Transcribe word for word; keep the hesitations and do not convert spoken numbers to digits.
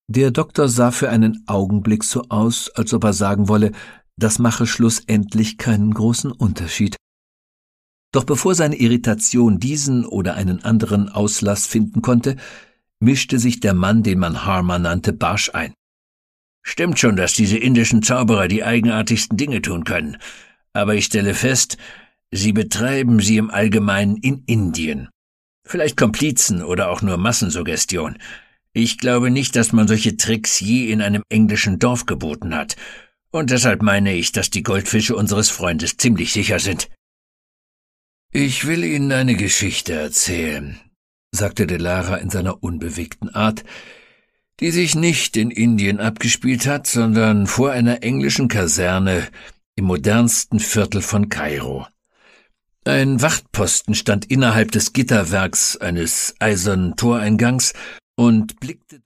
Der Doktor sah für einen Augenblick so aus, als ob er sagen wolle, das mache schlussendlich keinen großen Unterschied. Doch bevor seine Irritation diesen oder einen anderen Auslass finden konnte, mischte sich der Mann, den man Harmer nannte, barsch ein. »Stimmt schon, dass diese indischen Zauberer die eigenartigsten Dinge tun können, aber ich stelle fest, sie betreiben sie im Allgemeinen in Indien. Vielleicht Komplizen oder auch nur Massensuggestion. Ich glaube nicht, dass man solche Tricks je in einem englischen Dorf geboten hat, und deshalb meine ich, dass die Goldfische unseres Freundes ziemlich sicher sind.« »Ich will Ihnen eine Geschichte erzählen«, sagte Delara in seiner unbewegten Art, »die sich nicht in Indien abgespielt hat, sondern vor einer englischen Kaserne im modernsten Viertel von Kairo. Ein Wachtposten stand innerhalb des Gitterwerks eines eisernen Toreingangs und blickte